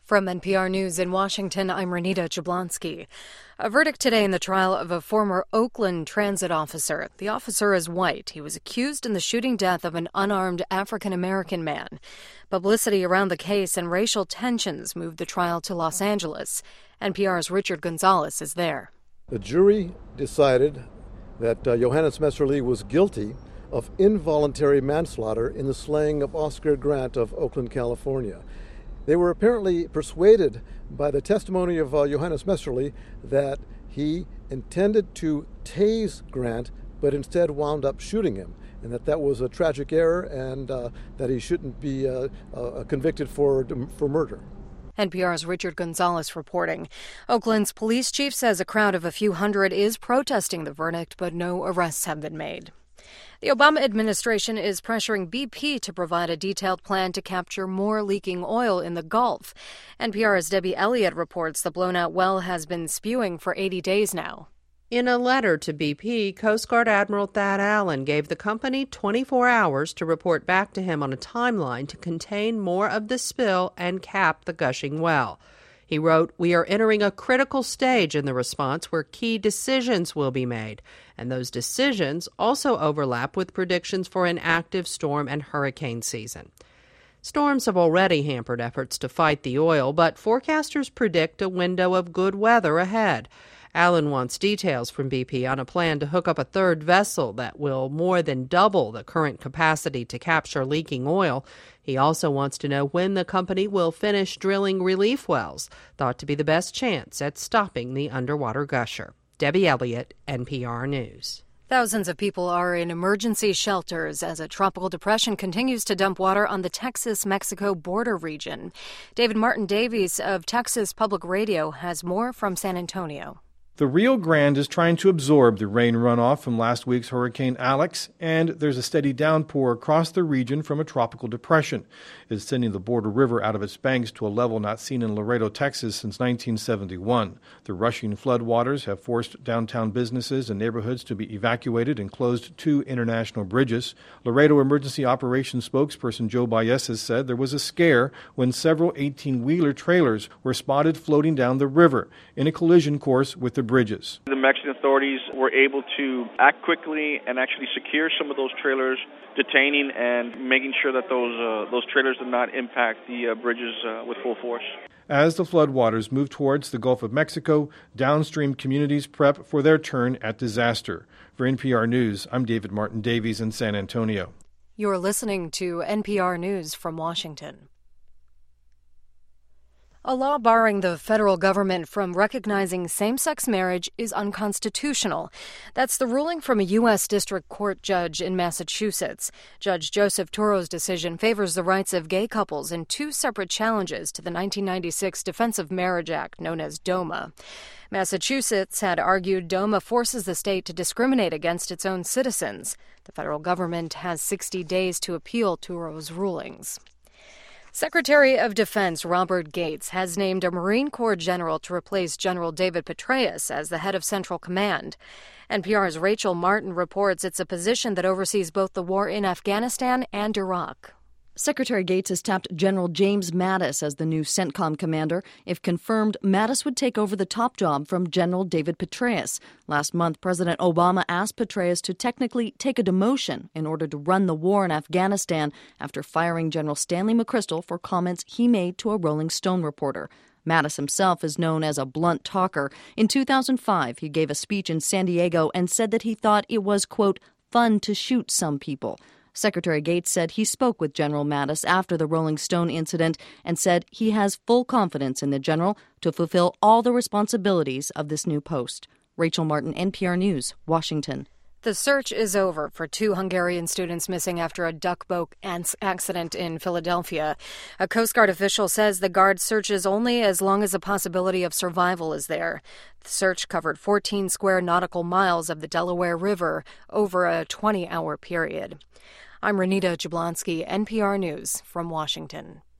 From NPR News in Washington, I'm Renita Jablonski. A verdict today in the trial of a former Oakland transit officer. The officer is white. He was accused in the shooting death of an unarmed African-American man. Publicity around the case and racial tensions moved the trial to Los Angeles. NPR's Richard Gonzalez is there. The jury decided that Johannes Messerly was guilty of involuntary manslaughter in the slaying of Oscar Grant of Oakland, California. They were apparently persuaded by the testimony of Johannes Messerly that he intended to tase Grant, but instead wound up shooting him, and that was a tragic error, and that he shouldn't be convicted for murder. NPR's Richard Gonzalez reporting. Oakland's police chief says a crowd of a few hundred is protesting the verdict, but no arrests have been made. The Obama administration is pressuring BP to provide a detailed plan to capture more leaking oil in the Gulf. NPR's Debbie Elliott reports the blown-out well has been spewing for 80 days now. In a letter to BP, Coast Guard Admiral Thad Allen gave the company 24 hours to report back to him on a timeline to contain more of the spill and cap the gushing well. He wrote, "We are entering a critical stage in the response where key decisions will be made, and those decisions also overlap with predictions for an active storm and hurricane season." Storms have already hampered efforts to fight the oil, but forecasters predict a window of good weather ahead. Allen wants details from BP on a plan to hook up a third vessel that will more than double the current capacity to capture leaking oil. He also wants to know when the company will finish drilling relief wells, thought to be the best chance at stopping the underwater gusher. Debbie Elliott, NPR News. Thousands of people are in emergency shelters as a tropical depression continues to dump water on the Texas-Mexico border region. David Martin Davies of Texas Public Radio has more from San Antonio. The Rio Grande is trying to absorb the rain runoff from last week's Hurricane Alex, and there's a steady downpour across the region from a tropical depression. It's sending the Border River out of its banks to a level not seen in Laredo, Texas since 1971. The rushing floodwaters have forced downtown businesses and neighborhoods to be evacuated and closed 2 international bridges. Laredo Emergency Operations spokesperson Joe Baezes said there was a scare when several 18-wheeler trailers were spotted floating down the river in a collision course with the bridges. The Mexican authorities were able to act quickly and actually secure some of those trailers, detaining and making sure that those trailers did not impact the bridges with full force. As the floodwaters move towards the Gulf of Mexico, downstream communities prep for their turn at disaster. For NPR News, I'm David Martin Davies in San Antonio. You're listening to NPR News from Washington. A law barring the federal government from recognizing same-sex marriage is unconstitutional. That's the ruling from a U.S. District Court judge in Massachusetts. Judge Joseph Turo's decision favors the rights of gay couples in 2 separate challenges to the 1996 Defense of Marriage Act, known as DOMA. Massachusetts had argued DOMA forces the state to discriminate against its own citizens. The federal government has 60 days to appeal Turo's rulings. Secretary of Defense Robert Gates has named a Marine Corps general to replace General David Petraeus as the head of Central Command. NPR's Rachel Martin reports it's a position that oversees both the war in Afghanistan and Iraq. Secretary Gates has tapped General James Mattis as the new CENTCOM commander. If confirmed, Mattis would take over the top job from General David Petraeus. Last month, President Obama asked Petraeus to technically take a demotion in order to run the war in Afghanistan after firing General Stanley McChrystal for comments he made to a Rolling Stone reporter. Mattis himself is known as a blunt talker. In 2005, he gave a speech in San Diego and said that he thought it was, quote, fun to shoot some people. Secretary Gates said he spoke with General Mattis after the Rolling Stone incident and said he has full confidence in the general to fulfill all the responsibilities of this new post. Rachel Martin, NPR News, Washington. The search is over for 2 Hungarian students missing after a duck boat accident in Philadelphia. A Coast Guard official says the guard searches only as long as a possibility of survival is there. The search covered 14 square nautical miles of the Delaware River over a 20-hour period. I'm Renita Jablonski, NPR News from Washington.